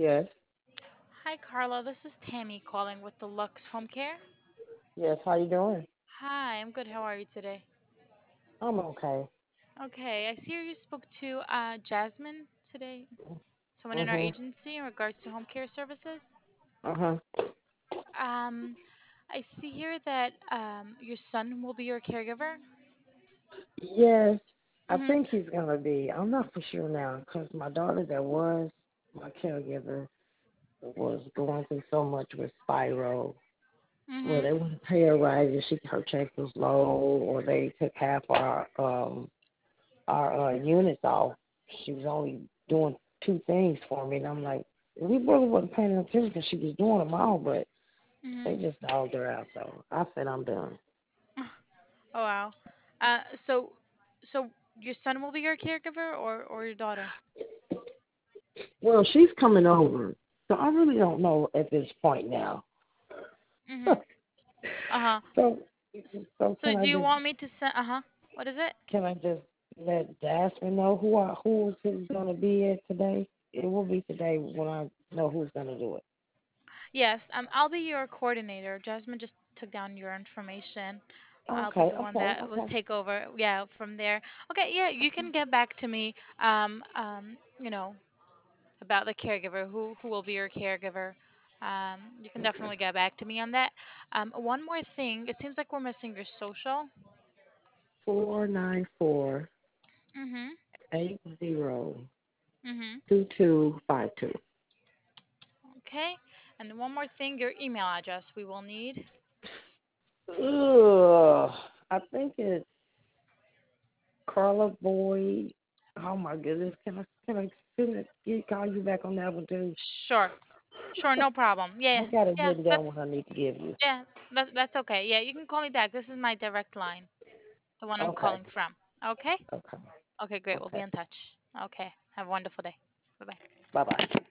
Yes. Hi, Carla. This is Tammy calling with the Lux Home Care. Yes. How you doing? Hi, I'm good. How are you today? I'm okay. Okay, I see you spoke to Jasmine today, someone in our Mhm. agency in regards to home care services. Uh huh. Um, I see here that your son will be your caregiver. Yes. I Mhm. think he's gonna be. I'm not for sure now because my daughter that was my caregiver was going through so much with Spyro. Well, Mhm. they wouldn't pay her right, and her check was low, or they took half our units off. She was only doing two things for me, and I'm like, we really wasn't paying attention because she was doing them all, but they Mhm. just dogged her out. So I said, I'm done. Oh wow. So your son will be your caregiver or your daughter? Well, she's coming over, so I really don't know at this point now. Mhm. Uh-huh. so, so So do you want me to send What is it? can I just let Jasmine know who's gonna be it today? It will be today when I know who's gonna do it. Yes, I'll be your coordinator. Jasmine just took down your information. I'll be Okay, the one okay, that will okay, take over. Yeah, from there. Okay, yeah, you can get back to me. You know, about the caregiver, who will be your caregiver. You can okay. definitely get back to me on that. One more thing. It seems like we're missing your social. 494 Mhm. 80 Mhm. 2252. Okay. And one more thing, your email address we will need. Ugh, I think it's Carla Boyd. Oh my goodness, call you back on that one too? Sure. Sure, no problem. Yeah. I got it Yeah, written down that's what I need to give you. Yeah, that's okay. Yeah, you can call me back. This is my direct line, the one I'm Okay. calling from. Okay? Okay. Okay, great. We'll be Okay. in touch. Okay. Have a wonderful day. Bye bye. Bye bye.